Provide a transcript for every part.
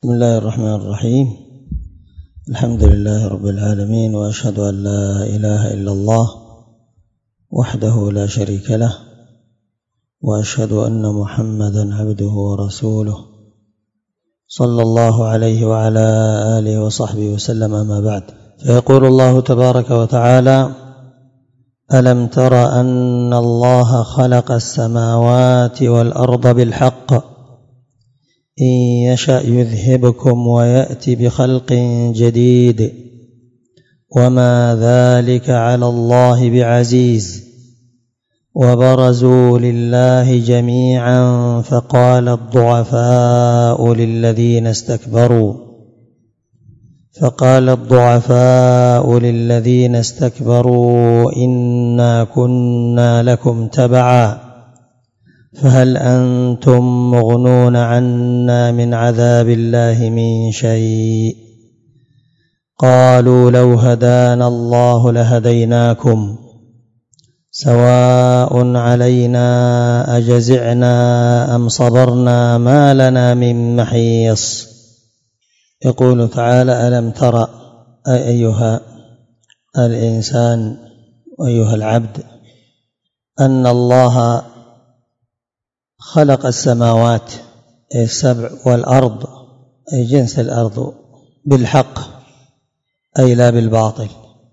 بسم الله الرحمن الرحيم. الحمد لله رب العالمين، وأشهد أن لا إله إلا الله وحده لا شريك له، وأشهد أن محمدا عبده ورسوله صلى الله عليه وعلى آله وصحبه وسلم. أما بعد، فيقول الله تبارك وتعالى: ألم تر أن الله خلق السماوات والأرض بالحق إن يشأ يذهبكم ويأتي بخلق جديد وما ذلك على الله بعزيز. وبرزوا لله جميعا فقال الضعفاء للذين استكبروا إنا كنا لكم تبعا فهل أنتم مغنون عنا من عذاب الله من شيء. قالوا لو هدانا الله لهديناكم سواء علينا أجزعنا أم صبرنا ما لنا من محيص. يقول تعالى: ألم ترى، أي أيها الإنسان وأيها العبد، أن الله خلق السماوات أي السبع والأرض أي جنس الأرض بالحق أي لا بالباطل،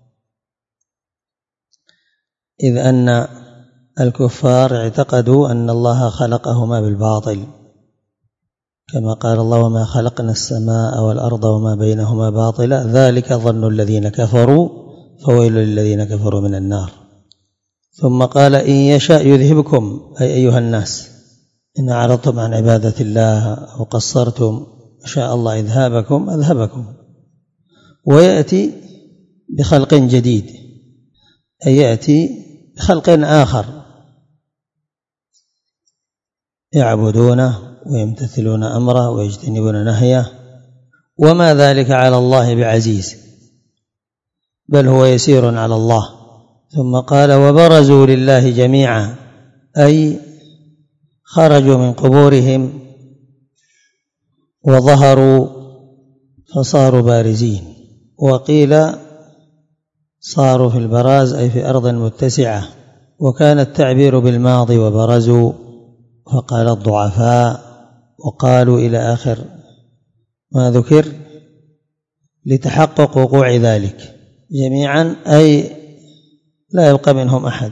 إذ أن الكفار اعتقدوا أن الله خلقهما بالباطل، كما قال الله: وما خلقنا السماء والأرض وما بينهما باطلا ذلك ظن الذين كفروا فويل للذين كفروا من النار. ثم قال: إن يشاء يذهبكم، أي أيها الناس، إن أعرضتم عن عبادة الله أو قصرتم شاء الله إذهابكم أذهبكم، ويأتي بخلق جديد أي يأتي بخلق آخر يعبدونه ويمتثلون أمره ويجتنبون نهيه، وما ذلك على الله بعزيز، بل هو يسير على الله. ثم قال: وبرزوا لله جميعا، أي خرجوا من قبورهم وظهروا فصاروا بارزين، وقيل صاروا في البراز أي في أرض متسعة. وكان التعبير بالماضي وبرزوا، فقال الضعفاء وقالوا إلى آخر ما ذكر لتحقق وقوع ذلك جميعا، أي لا يبقى منهم أحد.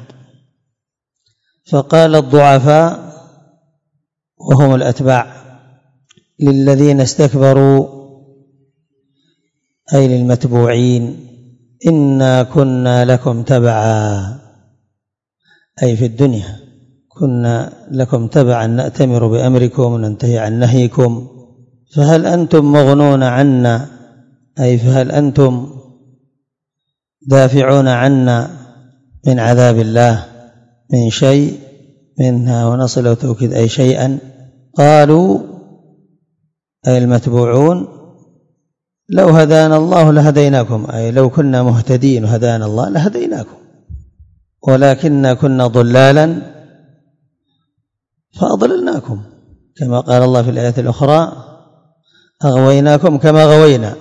فقال الضعفاء وهم الأتباع للذين استكبروا أي للمتبوعين: إنا كنا لكم تبعا، أي في الدنيا كنا لكم تبعا نأتمر بأمركم وننتهي عن نهيكم، فهل أنتم مغنون عنا، أي فهل أنتم دافعون عنا من عذاب الله من شيء منها ونصل وتوكيد أي شيئا. قالوا أي المتبوعون: لو هدانا الله لهديناكم، أي لو كنا مهتدين وهدانا الله لهديناكم، ولكننا كنا ضلالا فأضللناكم، كما قال الله في الآية الأخرى: أغويناكم كما غوينا.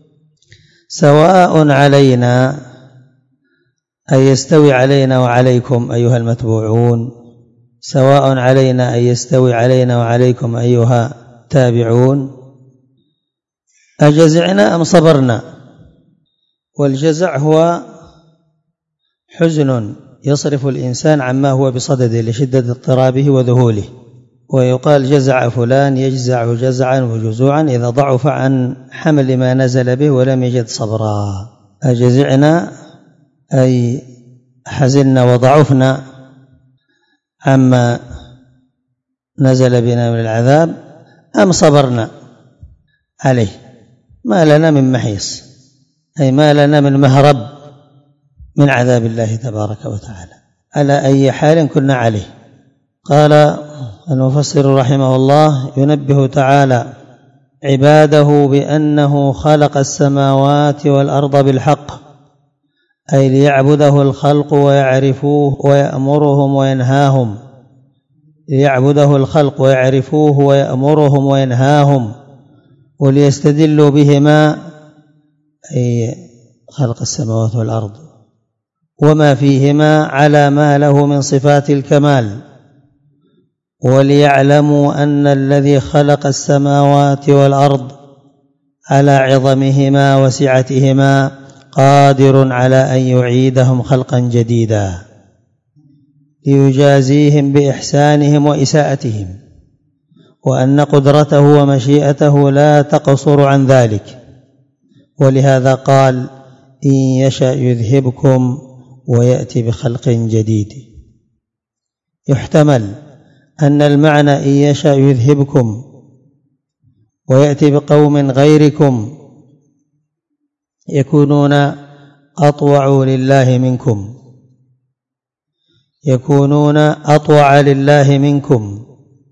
سواء علينا أي يستوي علينا وعليكم أيها المتبوعون، سواء علينا أي يستوي علينا وعليكم أيها تابعون. أجزعنا أم صبرنا، والجزع هو حزن يصرف الإنسان عما هو بصدده لشدة اضطرابه وذهوله، ويقال جزع فلان يجزع جزعا وجزوعا إذا ضعف عن حمل ما نزل به ولم يجد صبرا. أجزعنا أي حزننا وضعفنا عما نزل بنا من العذاب، أم صبرنا عليه ما لنا من محيص، أي ما لنا من مهرب من عذاب الله تبارك وتعالى، على أي حال كنا عليه. قال المفسر رحمه الله: ينبه تعالى عباده بأنه خلق السماوات والأرض بالحق، أي ليعبده الخلق ويعرفوه ويأمرهم وينهاهم، ليعبده الخلق ويعرفوه ويأمرهم وينهاهم، وليستدلوا بهما أي خلق السماوات والأرض وما فيهما على ما له من صفات الكمال، وليعلموا أن الذي خلق السماوات والأرض على عظمهما وسعتهما قادر على أن يعيدهم خلقا جديدا ليجازيهم بإحسانهم وإساءتهم، وأن قدرته ومشيئته لا تقصر عن ذلك. ولهذا قال: إن يشأ يذهبكم ويأتي بخلق جديد. يحتمل أن المعنى إن يشأ يذهبكم ويأتي بقوم غيركم يكونون أطوع لله منكم، يكونون أطوع لله منكم.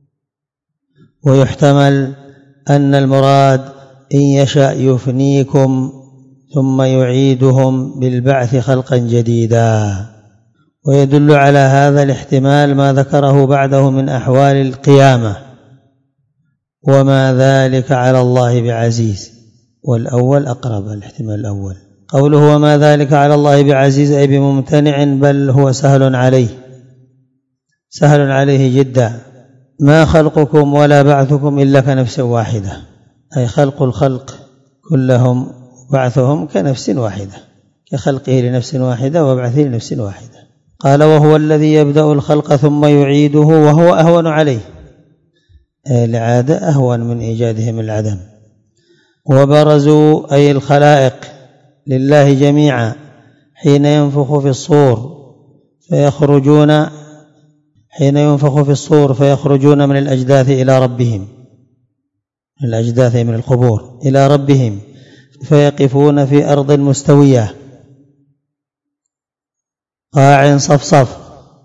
ويحتمل أن المراد إن يشأ يفنيكم ثم يعيدهم بالبعث خلقا جديدا. ويدل على هذا الاحتمال ما ذكره بعده من أحوال القيامة، وما ذلك على الله بعزيز. والأول أقرب، الاحتمال الأول. قوله وما ذلك على الله بعزيز أي بممتنع، بل هو سهل عليه، سهل عليه جدا. ما خلقكم ولا بعثكم إلا كنفس واحدة، أي خلق الخلق كلهم بعثهم كنفس واحدة، كخلقه لنفس واحدة وبعثه لنفس واحدة. قال: وهو الذي يبدأ الخلق ثم يعيده وهو أهون عليه، العادة أهون من إيجاده من العدم. وبرزوا أي الخلائق لله جميعا حين ينفخ في الصور فيخرجون من الأجداث إلى ربهم، الأجداث من القبور إلى ربهم، فيقفون في أرض مستوية قاع صفصف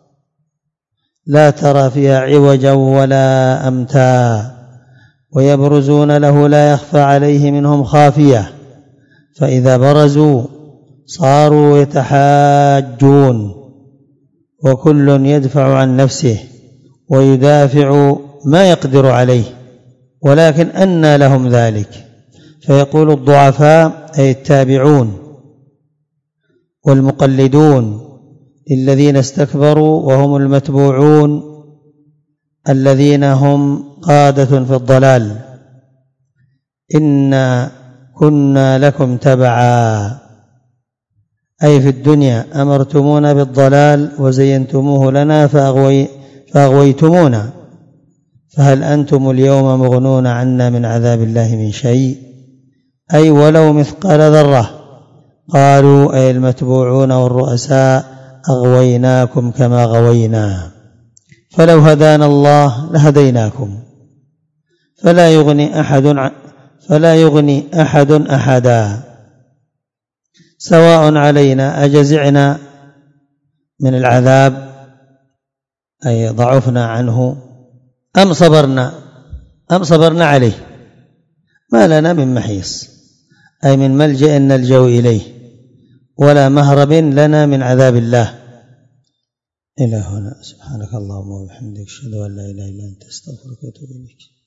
لا ترى فيها عوجا ولا أمتا، ويبرزون له لا يخفى عليه منهم خافية، فإذا برزوا صاروا يتحاجون، وكل يدفع عن نفسه ويدافع ما يقدر عليه، ولكن أنى لهم ذلك؟ فيقول الضعفاء أي التابعون والمقلدون الذين استكبروا، وهم المتبوعون الذين هم قادة في الضلال: إنا كنا لكم تبعا، أي في الدنيا أمرتمونا بالضلال وزينتموه لنا فأغويتمونا، فهل أنتم اليوم مغنون عنا من عذاب الله من شيء، أي ولو مثقال ذرة. قالوا أي المتبوعون والرؤساء: أغويناكم كما غوينا، فلو هدانا الله لهديناكم، فلا يغني أحد أحدا، سواء علينا أجزعنا من العذاب أي ضعفنا عنه أم صبرنا عليه، ما لنا من محيص، أي من ملجأ نلجأ إليه، ولا مهرب لنا من عذاب الله. إلى هنا، سبحانك اللهم وبحمدك، أشهد أن لا إله إلا أنت، أستغفرك وأتوب إليك.